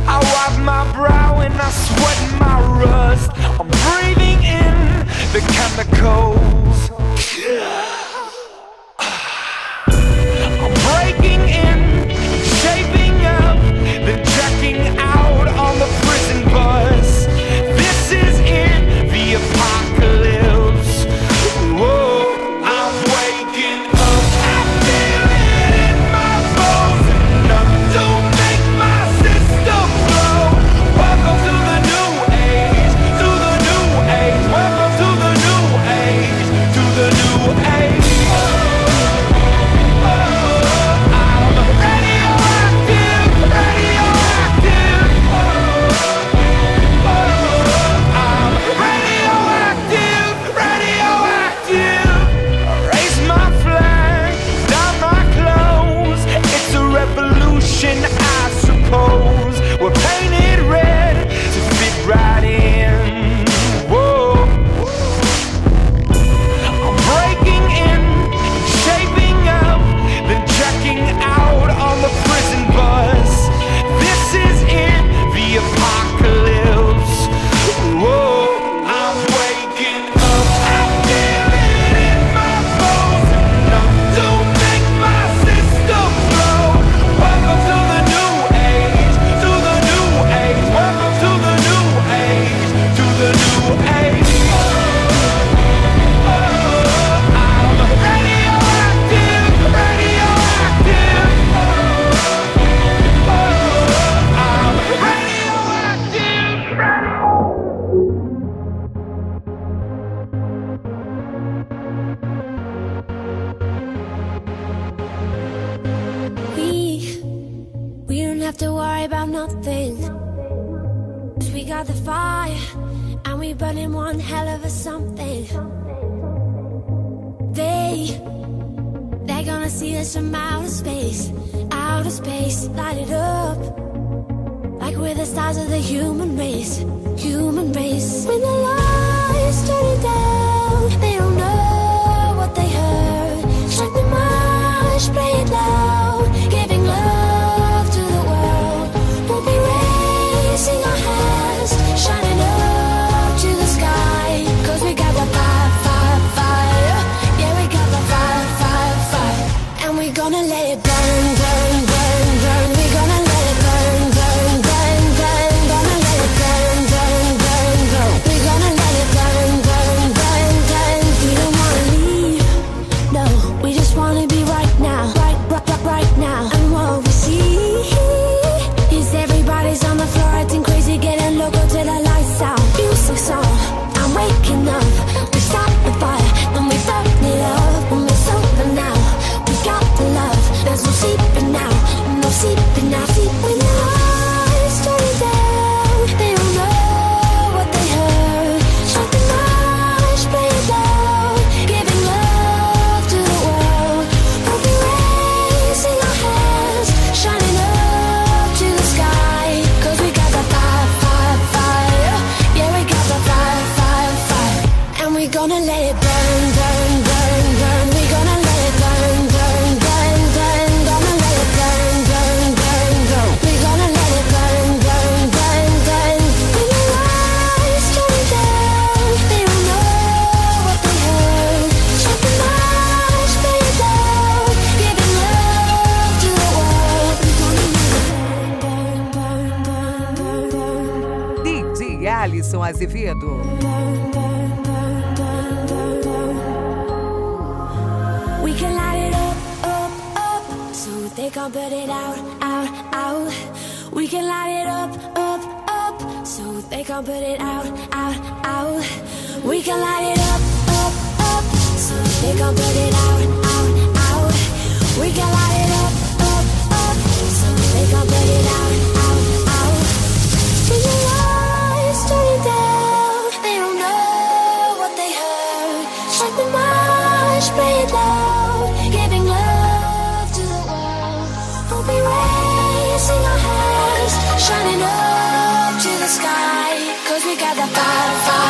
I wipe my brow and I sweat my rust. I'm breathing in the chemicals. I'm breaking in, shaping up, then checking out on the prison bus. This is it, the apocalypse. Whoa, I'm waking up. I feel it in my bones, enough to make my system blow. Welcome to the new age, to the new age. Welcome to the new age, to the new age. I suppose we're painted red to fit right in. Whoa, I'm breaking in, shaping up, then checking out on the prison bus. This is it, the apocalypse. Whoa, I'm waking up. I feel it in my bones, enough to make my system blow. Welcome to the new age, to the new age. Welcome to the new age, to the new age. I'm radioactive, radioactive. I'm radioactive, We don't have to worry about nothing, 'cause we got the fire, and we burning one hell of a something. They're gonna see us from outer space, light it up, like we're the stars of the human race, human race. When the lights turn down, they don't know what they heard. Strike the march, play it loud, giving love to the world. We'll be raising our hands, shining up to the sky, 'cause we got the fire, fire, fire. Yeah, we got the fire, fire, fire. And we're gonna let it burn, burn, burn, burn. We're gonna let it burn, burn, burn, burn. Gonna let it burn, burn, burn, burn. We're gonna let it burn, burn, burn, burn. We don't wanna leave, no. We just wanna be right now, right now. And what we see is everybody's on the floor acting crazy, getting loco till the lights out. Music's on, I'm waking up. We start the fire, then we burn it up. When we're sober now, we got the love. There's no sleeping now, no sleeping now. Sleep when the lights turn down, they don't know what they heard. Strike the march, play it loud, giving love to the world. We'll be raising our hands, shining up to the sky, 'cause we got the fire, fire, fire. Yeah, we got the fire, fire, fire. And we're gonna let it burn, burn, burn, burn. We're gonna let it burn, burn, burn, burn. Gonna let it burn, burn, burn, burn. We're gonna let it burn, burn, burn, burn. When the lights turn down, they don't know what they heard. Strike the march, play it loud, giving love to the world. We're gonna let it burn, burn, burn, burn, burn, burn. DJ Alisson Azevedo. We can light it up, up, up, so they can't put it out, out, out. We can light it up, up, up, so they can't put it out, out, out. We can light it up, up, up, so they can't put it out, out, out. We can light it up, up, up, so they can't put it out, out, out. When the lights turn down, they don't know what they heard. Strike the march, play it loud, giving love to the world. We'll be raising our hands, shining up to the sky, 'cause we got the fire, fire.